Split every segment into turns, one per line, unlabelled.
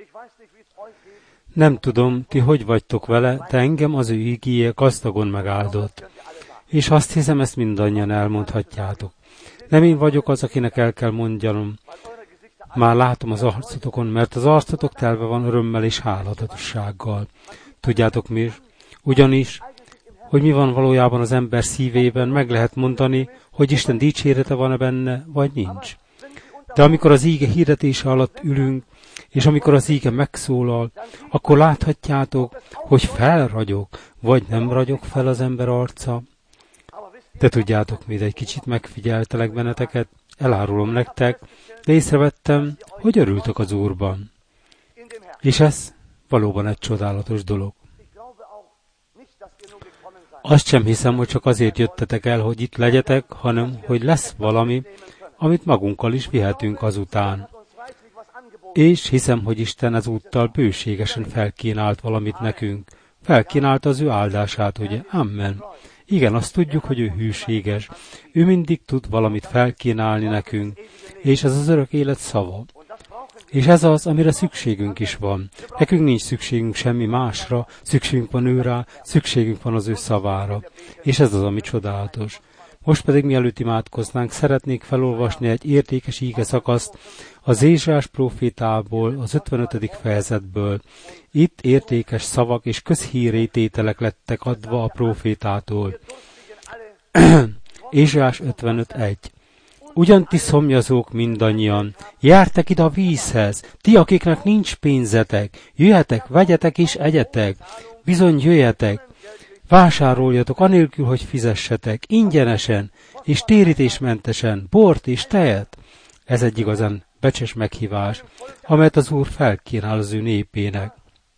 Nem tudom, ti hogy vagytok vele, de engem az ő igéje gazdagon megáldott. És azt hiszem, ezt mindannyian elmondhatjátok. Nem én vagyok az, akinek el kell mondjanom. Már látom az arcotokon, mert az arcotok telve van örömmel és háladatossággal. Tudjátok mi? Ugyanis, hogy mi van valójában az ember szívében, meg lehet mondani, hogy Isten dicsérete van-e benne, vagy nincs. De amikor az íge hirdetése alatt ülünk, és amikor az íge megszólal, akkor láthatjátok, hogy felragyog, vagy nem ragyog fel az ember arca. De tudjátok, még egy kicsit megfigyeltelek benneteket, elárulom nektek, de észrevettem, hogy örültök az Úrban. És ez valóban egy csodálatos dolog. Azt sem hiszem, hogy csak azért jöttetek el, hogy itt legyetek, hanem, hogy lesz valami, amit magunkkal is vihetünk azután. És hiszem, hogy Isten ezúttal bőségesen felkínált valamit nekünk. Felkínálta az ő áldását, ugye? Amen. Igen, azt tudjuk, hogy ő hűséges. Ő mindig tud valamit felkínálni nekünk, és ez az örök élet szava. És ez az, amire szükségünk is van. Nekünk nincs szükségünk semmi másra, szükségünk van ő rá, szükségünk van az ő szavára. És ez az, ami csodálatos. Most pedig mielőtt imádkoznánk, szeretnék felolvasni egy értékes íge szakaszt az Ézsaiás prófétából, az 55. fejezetből. Itt értékes szavak és közhírrétételek lettek adva a prófétától. Ézsaiás 55.1. Ugyan ti szomjazók mindannyian, jártek ide a vízhez, ti, akiknek nincs pénzetek, jöjjetek, vegyetek és egyetek, bizony jöjjetek, vásároljatok anélkül, hogy fizessetek, ingyenesen és térítésmentesen, bort és tejet. Ez egy igazán becses meghívás, amelyet az Úr felkínál az ő népének.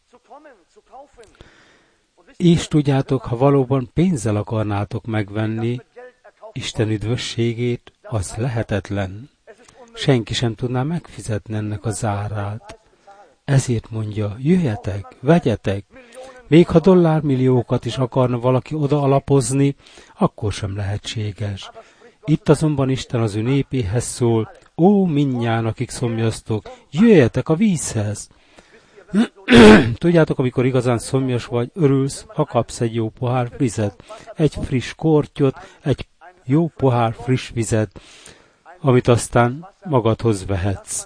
És tudjátok, ha valóban pénzzel akarnátok megvenni Isten üdvösségét, az lehetetlen. Senki sem tudná megfizetni ennek az árát. Ezért mondja, jöjjetek, vegyetek. Még ha dollármilliókat is akarna valaki oda alapozni, akkor sem lehetséges. Itt azonban Isten az ő népéhez szól, ó, mindnyájan, akik szomjaztok, jöjjetek a vízhez. Tudjátok, amikor igazán szomjas vagy, örülsz, ha kapsz egy jó pohár vizet, egy friss kortyot, egy jó pohár friss vizet, amit aztán magadhoz vehetsz.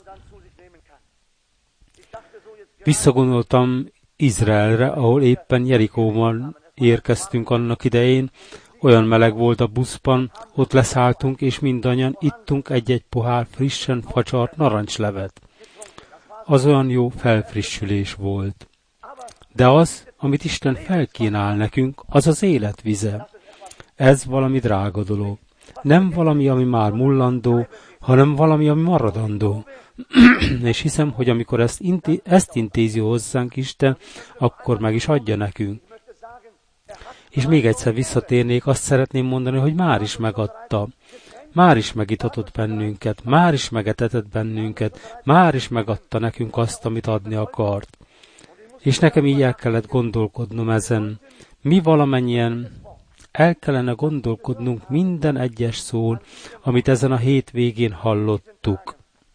Visszagondoltam Izraelre, ahol éppen Jerikóban érkeztünk annak idején, olyan meleg volt a buszban, ott leszálltunk, és mindannyian ittunk egy-egy pohár frissen facsart narancslevet. Az olyan jó felfrissülés volt. De az, amit Isten felkínál nekünk, az az életvize. Ez valami drága dolog. Nem valami, ami már mullandó, hanem valami, ami maradandó. És hiszem, hogy amikor ezt intézi hozzánk Isten, akkor meg is adja nekünk. És még egyszer visszatérnék, azt szeretném mondani, hogy már is megadta. Már is megitatott bennünket, már is megetetett bennünket, már is megadta nekünk azt, amit adni akart. És nekem így el kellett gondolkodnom ezen. Mi valamennyien el kellene gondolkodnunk minden egyes szón, amit ezen a hétvégén hallottuk.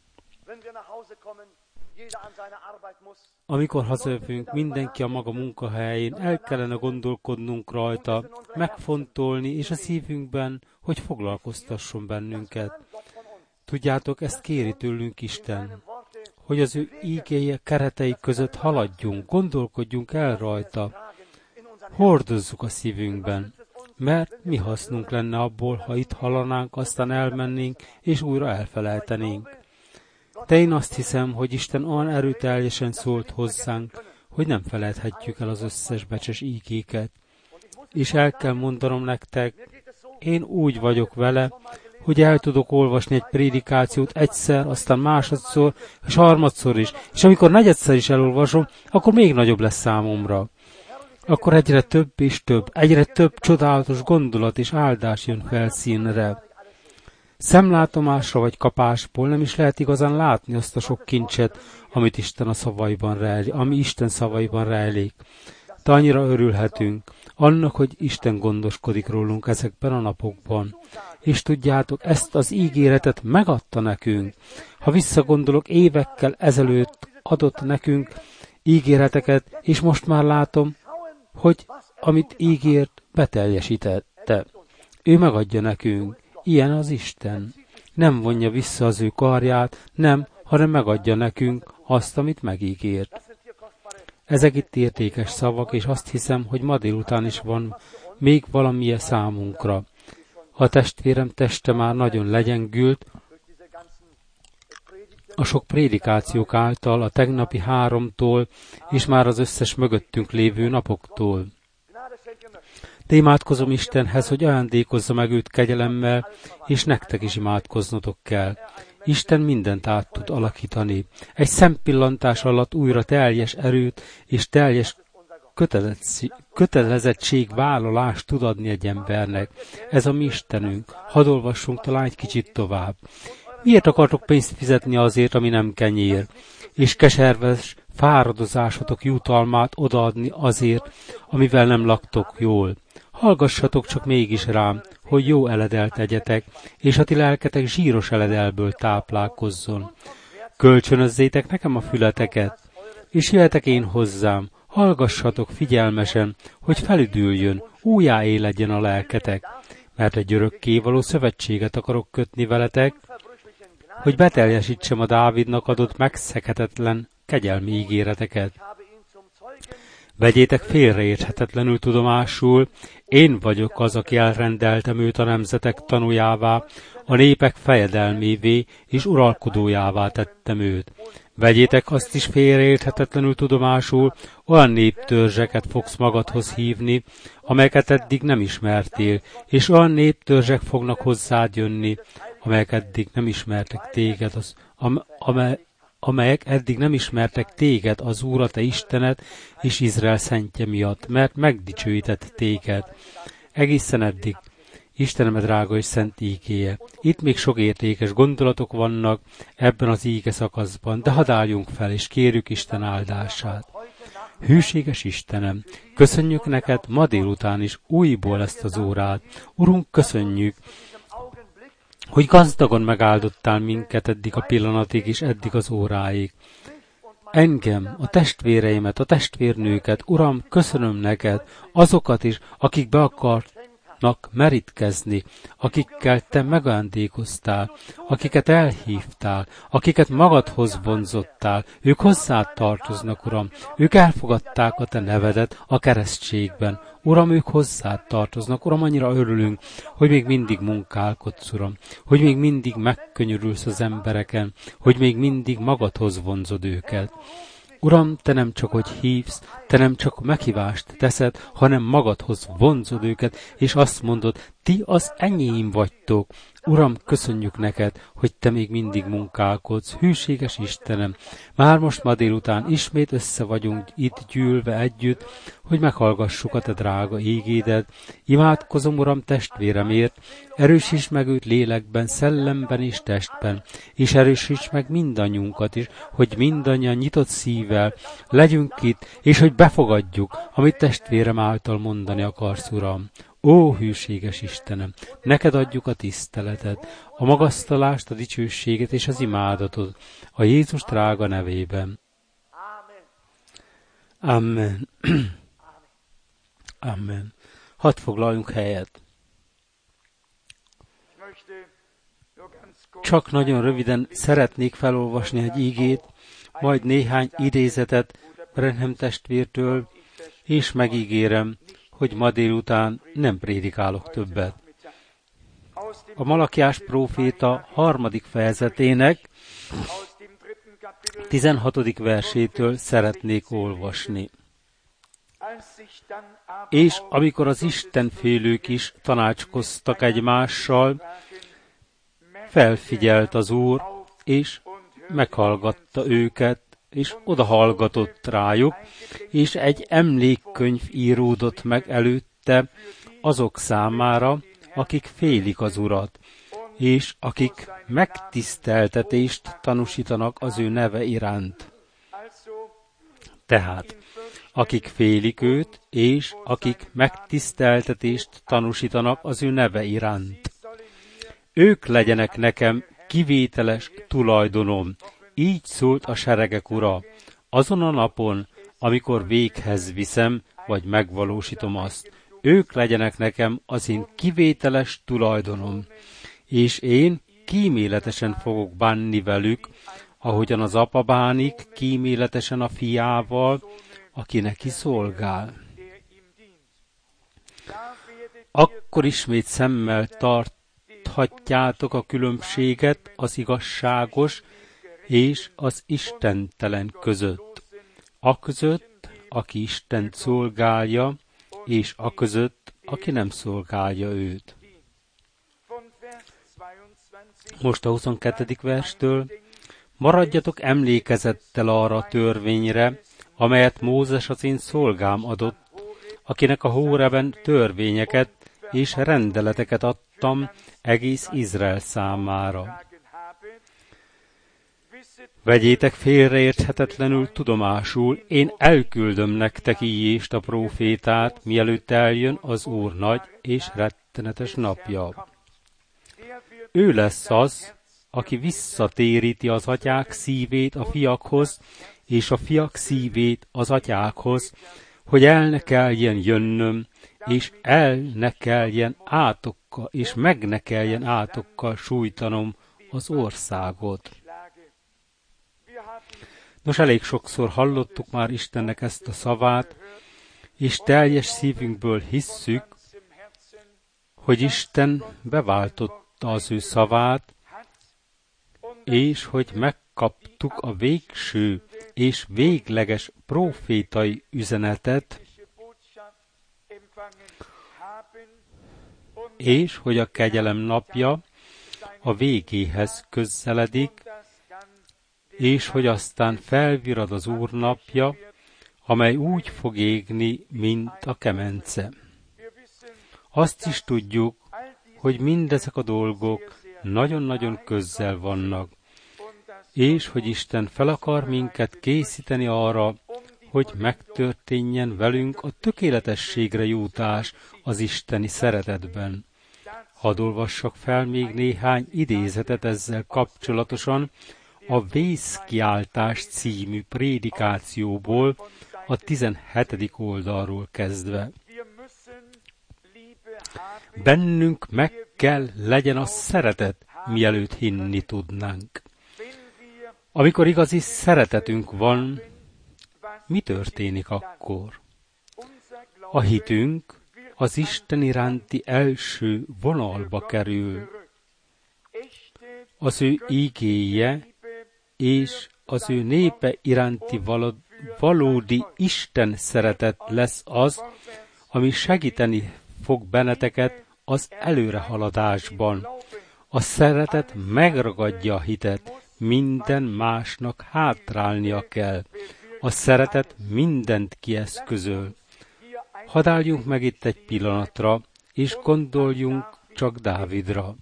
Amikor hazajövünk, mindenki a maga munkahelyén, el kellene gondolkodnunk rajta, megfontolni, és a szívünkben, hogy foglalkoztasson bennünket. Tudjátok, ezt kéri tőlünk Isten, hogy az ő ígéje keretei között haladjunk, gondolkodjunk el rajta, hordozzuk a szívünkben, mert mi hasznunk lenne abból, ha itt hallanánk, aztán elmennénk, és újra elfelejtenénk. De én azt hiszem, hogy Isten olyan erőteljesen szólt hozzánk, hogy nem felejthetjük el az összes becses ígéket. És el kell mondanom nektek, én úgy vagyok vele, hogy el tudok olvasni egy prédikációt egyszer, aztán másodszor, és harmadszor is. És amikor negyedszer is elolvasom, akkor még nagyobb lesz számomra. Akkor egyre több és több, egyre több csodálatos gondolat és áldás jön felszínre. Szemlátomásra vagy kapásból nem is lehet igazán látni azt a sok kincset, amit Isten a szavaiban rejlik, ami Isten szavaiban rejlik. De annyira örülhetünk annak, hogy Isten gondoskodik rólunk ezekben a napokban. És tudjátok, ezt az ígéretet megadta nekünk. Ha visszagondolok évekkel ezelőtt adott nekünk ígéreteket, és most már látom, hogy amit ígért, beteljesítette. Ő megadja nekünk. Ilyen az Isten. Nem vonja vissza az ő karját, nem, hanem megadja nekünk azt, amit megígért. Ezek itt értékes szavak, és azt hiszem, hogy ma délután is van még valamilyen számunkra. A testvérem teste már nagyon legyengült, a sok prédikációk által, a tegnapi 3-tól, és már az összes mögöttünk lévő napoktól. De imádkozom Istenhez, hogy ajándékozza meg őt kegyelemmel, és nektek is imádkoznotok kell. Isten mindent át tud alakítani. Egy szempillantás alatt újra teljes erőt és teljes kötelezettségvállalást tud adni egy embernek. Ez a mi Istenünk. Hadd olvassunk talán egy kicsit tovább. Miért akartok pénzt fizetni azért, ami nem kenyér, és keserves fáradozásotok jutalmát odaadni azért, amivel nem laktok jól? Hallgassatok csak mégis rám, hogy jó eledelt tegyetek, és a ti lelketek zsíros eledelből táplálkozzon. Kölcsönözzétek nekem a fületeket, és jöhetek én hozzám, hallgassatok figyelmesen, hogy felüdüljön, újjáéledjen a lelketek, mert egy örökkévaló szövetséget akarok kötni veletek, hogy beteljesítsem a Dávidnak adott megszeghetetlen kegyelmi ígéreteket. Vegyétek félreérthetetlenül tudomásul, én vagyok az, aki elrendeltem őt a nemzetek tanújává, a népek fejedelmévé és uralkodójává tettem őt. Vegyétek azt is félreérthetetlenül tudomásul, olyan néptörzseket fogsz magadhoz hívni, amelyeket eddig nem ismertél, és olyan néptörzsek fognak hozzád jönni, amelyek eddig nem ismertek téged, amelyek eddig nem ismertek téged, az Úr, a te Istenet és Izrael szentje miatt, mert megdicsőített téged. Egészen eddig, Istenem drága és szent ígéje. Itt még sok értékes gondolatok vannak ebben az íge szakaszban, de hadd álljunk fel, és kérjük Isten áldását. Hűséges Istenem, köszönjük neked ma délután is újból ezt az órát. Urunk, köszönjük, hogy gazdagon megáldottál minket eddig a pillanatig és eddig az óráig. Engem, a testvéreimet, a testvérnőket, Uram, köszönöm neked, azokat is, akik be akarnak merítkezni, akikkel te megajándékoztál, akiket elhívtál, akiket magadhoz vonzottál, ők hozzád tartoznak, Uram, ők elfogadták a te nevedet a keresztségben. Uram, ők hozzád tartoznak. Uram, annyira örülünk, hogy még mindig munkálkodsz, Uram, hogy még mindig megkönyörülsz az embereken, hogy még mindig magadhoz vonzod őket. Uram, te nem csak, hogy hívsz, te nem csak meghívást teszed, hanem magadhoz vonzod őket, és azt mondod, ti az enyém vagytok. Uram, köszönjük neked, hogy te még mindig munkálkodsz, hűséges Istenem. Már most ma délután ismét össze vagyunk itt gyűlve együtt, hogy meghallgassuk a te drága ígédet. Imádkozom, Uram, testvéremért, erősíts meg őt lélekben, szellemben és testben, és erősíts meg mindannyiunkat is, hogy mindannyian nyitott szívvel legyünk itt, és hogy befogadjuk, amit testvérem által mondani akarsz, Uram. Ó, hűséges Istenem, neked adjuk a tiszteletet, a magasztalást, a dicsőséget és az imádatot, a Jézus drága nevében. Amen. Amen. Hadd foglaljunk helyet. Csak nagyon röviden szeretnék felolvasni egy ígét, majd néhány idézetet Branham testvértől, és megígérem, hogy ma délután nem prédikálok többet. A Malakiás próféta 3. fejezetének 16. versétől szeretnék olvasni. És amikor az istenfélők is tanácskoztak egymással, felfigyelt az Úr, és meghallgatta őket, és odahallgatott rájuk, és egy emlékkönyv íródott meg előtte azok számára, akik félik az Urat, és akik megtiszteltetést tanúsítanak az ő neve iránt. Tehát, akik félik őt, és akik megtiszteltetést tanúsítanak az ő neve iránt. Ők legyenek nekem kivételes tulajdonom, így szólt a seregek ura, azon a napon, amikor véghez viszem, vagy megvalósítom azt. Ők legyenek nekem az én kivételes tulajdonom, és én kíméletesen fogok bánni velük, ahogyan az apa bánik kíméletesen a fiával, aki neki szolgál. Akkor ismét szemmel tarthatjátok a különbséget az igazságos és az istentelen között. Aközött, aki Istent szolgálja, és aközött, aki nem szolgálja őt. Most a 22. verstől: maradjatok emlékezettel arra a törvényre, amelyet Mózes az én szolgám adott, akinek a Hóreben törvényeket és rendeleteket adtam egész Izrael számára. Vegyétek félreérthetetlenül tudomásul, én elküldöm nektek Íjést a prófétát, mielőtt eljön az Úr nagy és rettenetes napja. Ő lesz az, aki visszatéríti az atyák szívét a fiakhoz, és a fiak szívét az atyákhoz, hogy el ne kelljen jönnöm, és el ne kelljen átokkal, és meg ne kelljen átokkal sújtanom az országot. Nos, elég sokszor hallottuk már Istennek ezt a szavát, és teljes szívünkből hisszük, hogy Isten beváltotta az ő szavát, és hogy megkaptuk a végső és végleges prófétai üzenetet, és hogy a kegyelem napja a végéhez közeledik, és hogy aztán felvirad az Úr napja, amely úgy fog égni, mint a kemence. Azt is tudjuk, hogy mindezek a dolgok nagyon-nagyon közel vannak, és hogy Isten fel akar minket készíteni arra, hogy megtörténjen velünk a tökéletességre jutás az isteni szeretetben. Hadd olvassak fel még néhány idézetet ezzel kapcsolatosan a Vészkiáltás című prédikációból, a 17. oldalról kezdve. Bennünk meg kell legyen a szeretet, mielőtt hinni tudnánk. Amikor igazi szeretetünk van, mi történik akkor? A hitünk az Isten iránti első vonalba kerül. Az ő ígéje és az ő népe iránti valódi Isten szeretet lesz az, ami segíteni fog benneteket az előrehaladásban. A szeretet megragadja a hitet, minden másnak hátrálnia kell. A szeretet mindent kieszközöl. Hadd álljunk meg itt egy pillanatra, és gondoljunk csak Dávidra.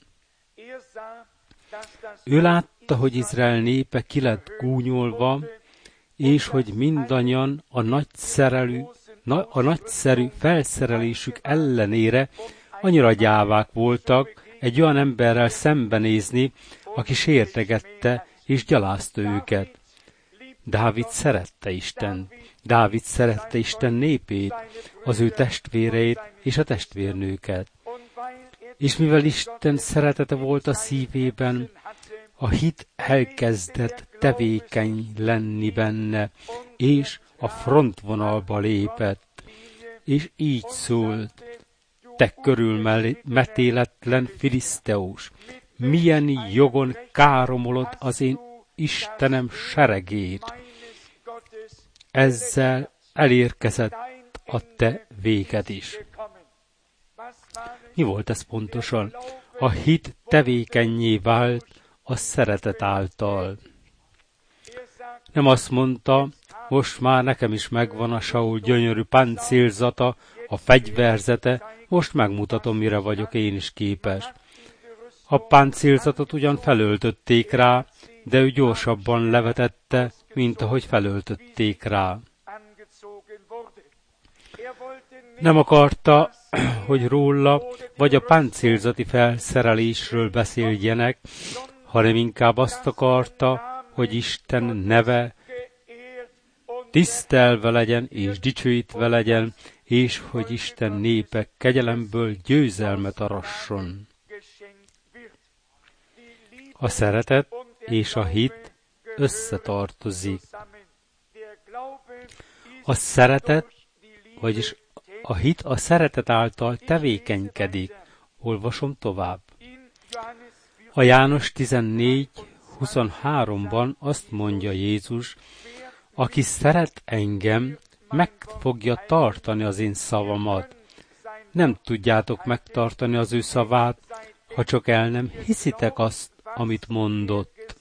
Ő látta, hogy Izrael népe ki lett gúnyolva, és hogy mindannyian a nagyszerű felszerelésük ellenére annyira gyávák voltak egy olyan emberrel szembenézni, aki sértegette és gyalázta őket. Dávid szerette Istent. Dávid szerette Isten népét, az ő testvéreit és a testvérnőket. És mivel Isten szeretete volt a szívében, a hit elkezdett tevékeny lenni benne, és a frontvonalba lépett, és így szólt: te körülmetéletlen filiszteus, milyen jogon káromolod az én Istenem seregét. Ezzel elérkezett a te véged is. Mi volt ez pontosan? A hit tevékennyé vált a szeretet által. Nem azt mondta, most már nekem is megvan a Saul gyönyörű páncélzata, a fegyverzete, most megmutatom, mire vagyok én is képes. A páncélzatot ugyan felöltötték rá, de ő gyorsabban levetette, mint ahogy felöltötték rá. Nem akarta, hogy róla vagy a páncélzati felszerelésről beszéljenek, hanem inkább azt akarta, hogy Isten neve tisztelve legyen és dicsőítve legyen, és hogy Isten népe kegyelemből győzelmet arasson. A szeretet és a hit összetartozik. A szeretet, vagyis a hit a szeretet által tevékenykedik. Olvasom tovább. A János 14:23-ban azt mondja Jézus, aki szeret engem, meg fogja tartani az én szavamat. Nem tudjátok megtartani az ő szavát, ha csak el nem hiszitek azt, amit mondott.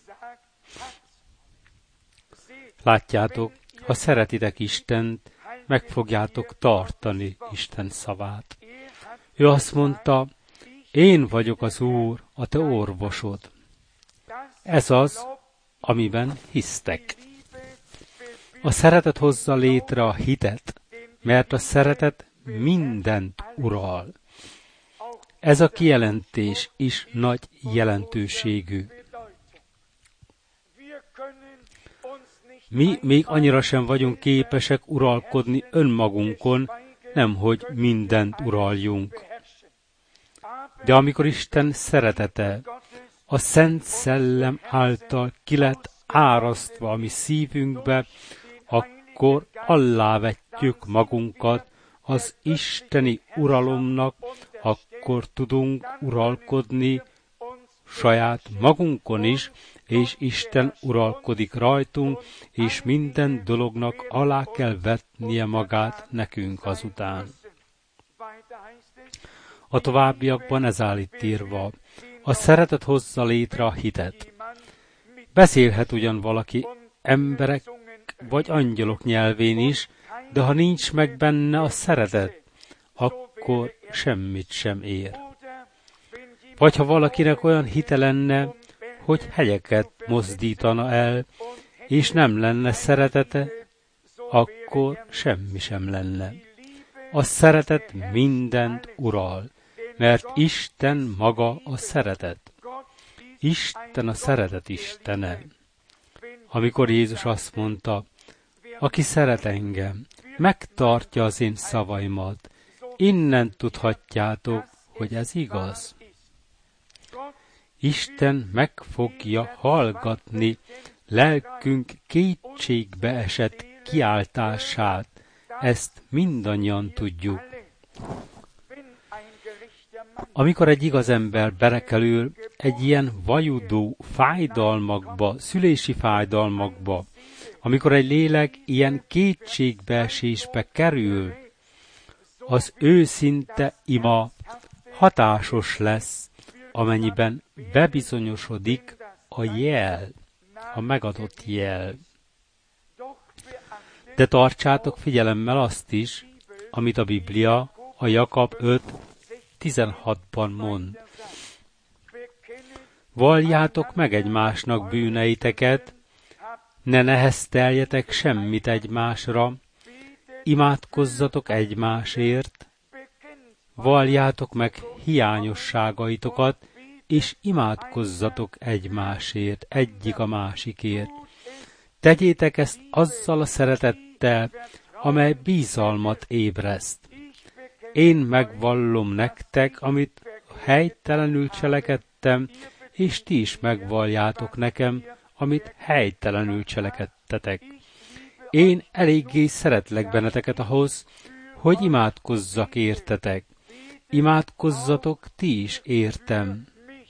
Látjátok, ha szeretitek Istent, meg fogjátok tartani Isten szavát. Ő azt mondta, én vagyok az Úr, a te orvosod. Ez az, amiben hisztek. A szeretet hozza létre a hitet, mert a szeretet mindent ural. Ez a kijelentés is nagy jelentőségű. Mi még annyira sem vagyunk képesek uralkodni önmagunkon, nemhogy mindent uraljunk. De amikor Isten szeretete a Szent Szellem által ki lett árasztva a mi szívünkbe, akkor alávetjük magunkat az isteni uralomnak, akkor tudunk uralkodni saját magunkon is, és Isten uralkodik rajtunk, és minden dolognak alá kell vetnie magát nekünk azután. A továbbiakban ez áll itt írva. A szeretet hozza létre a hitet. Beszélhet ugyan valaki emberek vagy angyalok nyelvén is, de ha nincs meg benne a szeretet, akkor semmit sem ér. Vagy ha valakinek olyan hite lenne, hogy hegyeket mozdítana el, és nem lenne szeretete, akkor semmi sem lenne. A szeretet mindent ural, mert Isten maga a szeretet. Isten a szeretet Istene. Amikor Jézus azt mondta, aki szeret engem, megtartja az én szavaimat, innen tudhatjátok, hogy ez igaz. Isten meg fogja hallgatni lelkünk kétségbe esett kiáltását, ezt mindannyian tudjuk. Amikor egy igaz ember berekelül egy ilyen vajudó fájdalmakba, szülési fájdalmakba, amikor egy lélek ilyen kétségbeesésbe kerül, az őszinte ima hatásos lesz, amennyiben bebizonyosodik a jel, a megadott jel. De tartsátok figyelemmel azt is, amit a Biblia a Jakab 5:16-ban mond. Valljátok meg egymásnak bűneiteket, ne nehezteljetek semmit egymásra, imádkozzatok egymásért, valljátok meg hiányosságaitokat, és imádkozzatok egymásért, egyik a másikért. Tegyétek ezt azzal a szeretettel, amely bizalmat ébreszt. Én megvallom nektek, amit helytelenül cselekedtem, és ti is megvalljátok nekem, amit helytelenül cselekedtetek. Én eléggé szeretlek benneteket ahhoz, hogy imádkozzak értetek. Imádkozzatok ti is értem.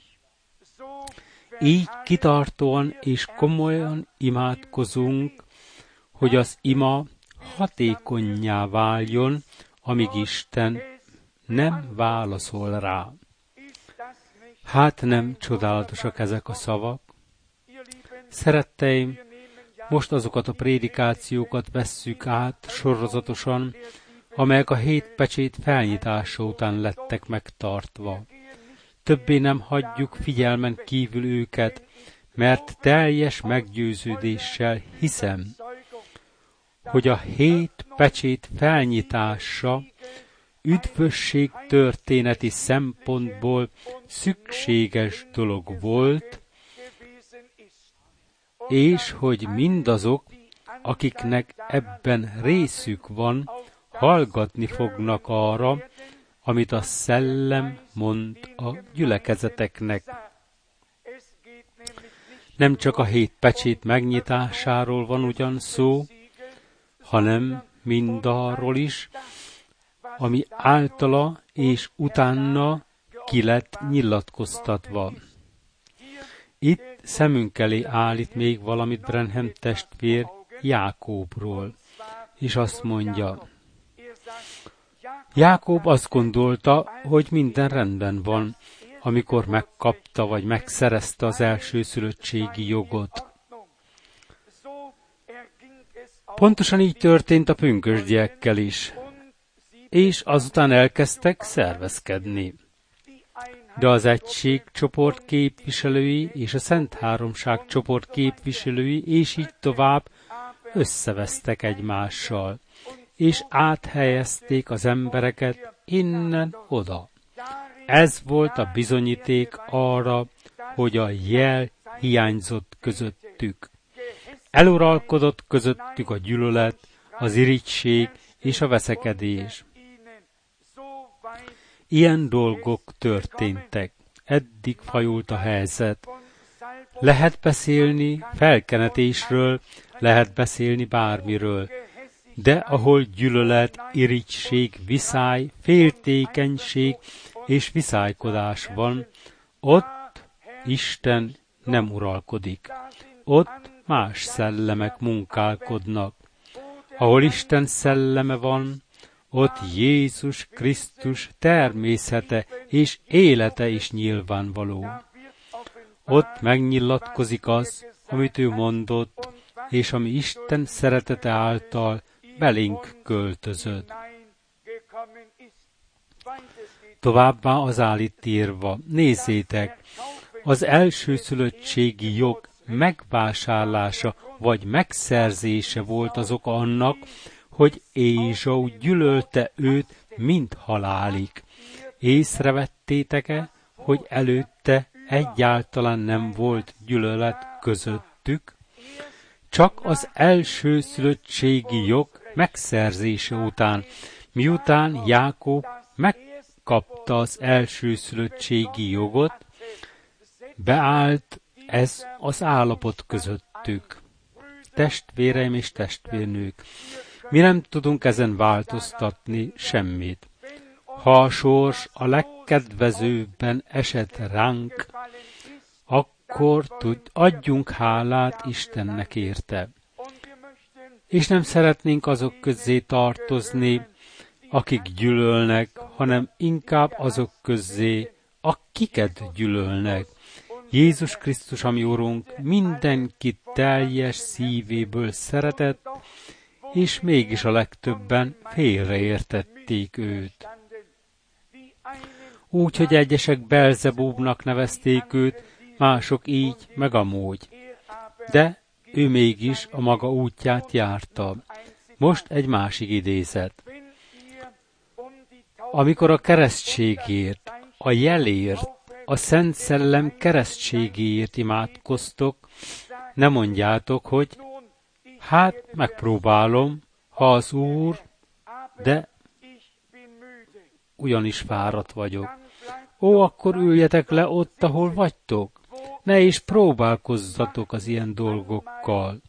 Így kitartóan és komolyan imádkozunk, hogy az ima hatékonnyá váljon, amíg Isten nem válaszol rá. Hát nem csodálatosak ezek a szavak? Szeretteim, most azokat a prédikációkat vesszük át sorozatosan, amelyek a 7 pecsét felnyitása után lettek megtartva. Többé nem hagyjuk figyelmen kívül őket, mert teljes meggyőződéssel hiszem, hogy a 7 pecsét felnyitása üdvösség történeti szempontból szükséges dolog volt, és hogy mindazok, akiknek ebben részük van, hallgatni fognak arra, amit a Szellem mond a gyülekezeteknek. Nem csak a 7 pecsét megnyitásáról van ugyan szó, hanem mindarról is, ami általa és utána ki lett nyilatkoztatva. Itt szemünk elé állít még valamit Branham testvér Jákóbról, és azt mondja, Jákob azt gondolta, hogy minden rendben van, amikor megkapta vagy megszerezte az elsőszülöttségi jogot. Pontosan így történt a pünkösdiekkel is, és azután elkezdtek szervezkedni. De az egység csoport képviselői és a Szent Háromság csoport képviselői, és így tovább összevesztek egymással, és áthelyezték az embereket innen oda. Ez volt a bizonyíték arra, hogy a jel hiányzott közöttük. Eluralkodott közöttük a gyűlölet, az irigység és a veszekedés. Ilyen dolgok történtek. Eddig fajult a helyzet. Lehet beszélni felkenetésről, lehet beszélni bármiről, de ahol gyűlölet, irigység, viszály, féltékenység és viszálykodás van, ott Isten nem uralkodik. Ott más szellemek munkálkodnak. Ahol Isten szelleme van, ott Jézus Krisztus természete és élete is nyilvánvaló. Ott megnyilatkozik az, amit ő mondott, és ami Isten szeretete által belénk költözött. Továbbá az áll itt írva, nézzétek, az elsőszülöttségi jog megvásárlása vagy megszerzése volt az oka annak, hogy Ézsau gyűlölte őt, mint halálig. Észrevettétek-e, hogy előtte egyáltalán nem volt gyűlölet közöttük? Csak az elsőszülöttségi jog megszerzése után, miután Jákob megkapta az elsőszülöttségi jogot, beállt ez az állapot közöttük. Testvéreim és testvérnők, mi nem tudunk ezen változtatni semmit. Ha a sors a legkedvezőbben esett ránk, akkor adjunk hálát Istennek érte. És nem szeretnénk azok közé tartozni, akik gyűlölnek, hanem inkább azok közé, akiket gyűlölnek. Jézus Krisztus, ami Urunk, mindenkit teljes szívéből szeretett, és mégis a legtöbben félreértették őt. Úgy, hogy egyesek Belzebúbnak nevezték őt, mások így, meg amúgy. De ő mégis a maga útját járta. Most egy másik idézet. Amikor a keresztségért, a jelért, a Szent Szellem keresztségéért imádkoztok, ne mondjátok, hogy hát megpróbálom, ha az Úr, de ugyanis fáradt vagyok. Ó, akkor üljetek le ott, ahol vagytok. Ne is próbálkozzatok az ilyen dolgokkal.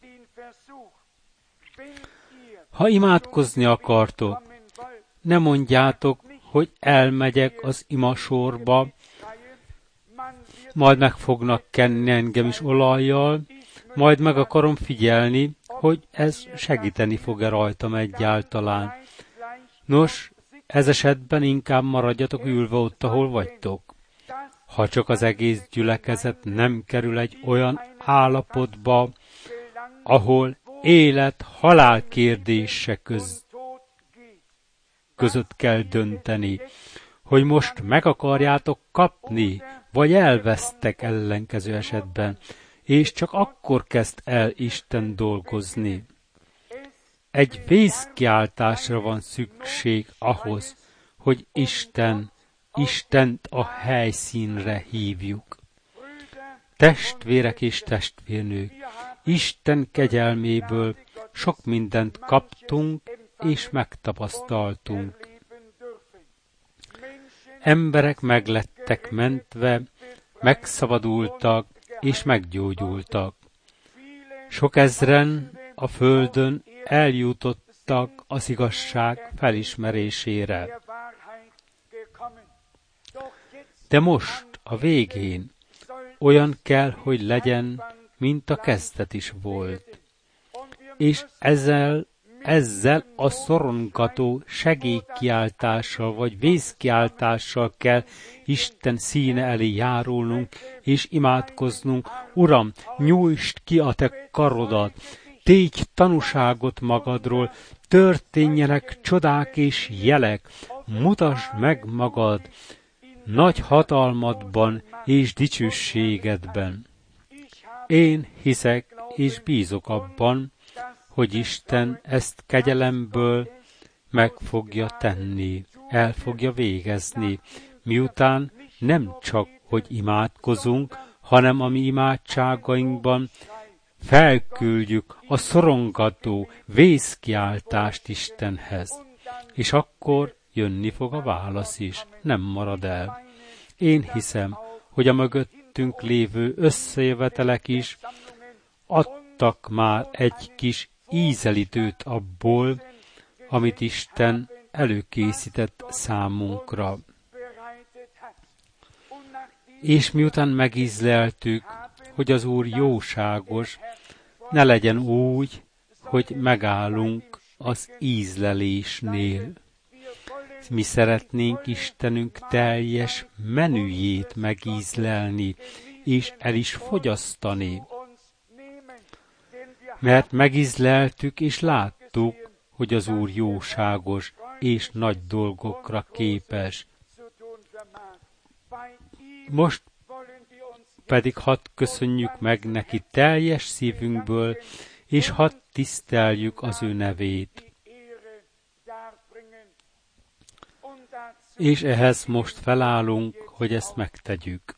Ha imádkozni akartok, ne mondjátok, hogy elmegyek az imasorba, majd meg fognak kenni engem is olajjal, majd meg akarom figyelni, hogy ez segíteni fog-e rajtam egyáltalán. Nos, ez esetben inkább maradjatok ülve ott, ahol vagytok. Ha csak az egész gyülekezet nem kerül egy olyan állapotba, ahol élet-halál kérdése között kell dönteni, hogy most meg akarjátok kapni, vagy elvesztek ellenkező esetben, és csak akkor kezd el Isten dolgozni. Egy vészkiáltásra van szükség ahhoz, hogy Istent a helyszínre hívjuk. Testvérek és testvérnők, Isten kegyelméből sok mindent kaptunk és megtapasztaltunk. Emberek meglettek mentve, megszabadultak és meggyógyultak. Sok ezren a földön eljutottak az igazság felismerésére. De most, a végén, olyan kell, hogy legyen, mint a kezdet is volt. És ezzel a szorongató segélykiáltással vagy vészkiáltással kell Isten színe elé járulnunk és imádkoznunk. Uram, nyújtsd ki a te karodat, tégy tanúságot magadról, történjenek csodák és jelek, mutasd meg magad nagy hatalmadban és dicsőségedben. Én hiszek és bízok abban, hogy Isten ezt kegyelemből meg fogja tenni, el fogja végezni, miután nem csak, hogy imádkozunk, hanem a mi imádságainkban felküldjük a szorongató vészkiáltást Istenhez. És akkor jönni fog a válasz is, nem marad el. Én hiszem, hogy a mögöttünk lévő összejövetelek is adtak már egy kis ízelítőt abból, amit Isten előkészített számunkra. És miután megízleltük, hogy az Úr jóságos, ne legyen úgy, hogy megállunk az ízlelésnél. Mi szeretnénk Istenünk teljes menüjét megízlelni, és el is fogyasztani. Mert megízleltük és láttuk, hogy az Úr jóságos és nagy dolgokra képes. Most pedig hadd köszönjük meg neki teljes szívünkből, és hadd tiszteljük az ő nevét. És ehhez most felállunk, hogy ezt megtegyük.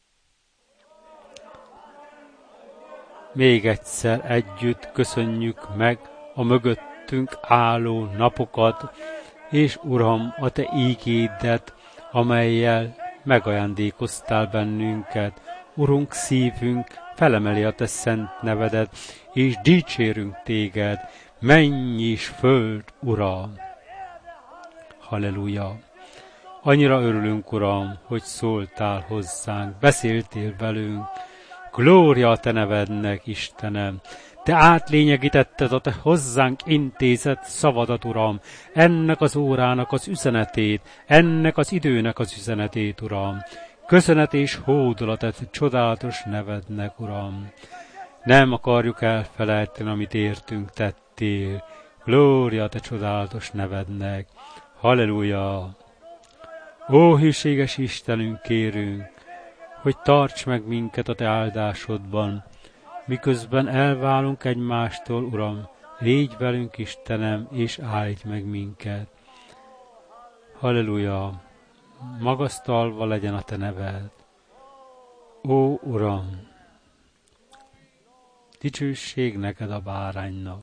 Még egyszer együtt köszönjük meg a mögöttünk álló napokat, és Uram, a Te ígédet, amellyel megajándékoztál bennünket. Urunk, szívünk felemeli a Te szent nevedet, és dicsérünk Téged, menny és föld, Ura! Halleluja! Annyira örülünk, Uram, hogy szóltál hozzánk, beszéltél velünk. Glória a Te nevednek, Istenem! Te átlényegítetted a Te hozzánk intézett szavadat, Uram, ennek az órának az üzenetét, ennek az időnek az üzenetét, Uram. Köszönet és hódolat a Te csodálatos nevednek, Uram. Nem akarjuk elfelejteni, amit értünk tettél. Glória a Te csodálatos nevednek. Halleluja! Ó, hűséges Istenünk, kérünk, hogy tarts meg minket a Te áldásodban, miközben elválunk egymástól, Uram, légy velünk, Istenem, és állíts meg minket. Halleluja! Magasztalva legyen a Te neved. Ó, Uram! Dicsőség neked a báránynak.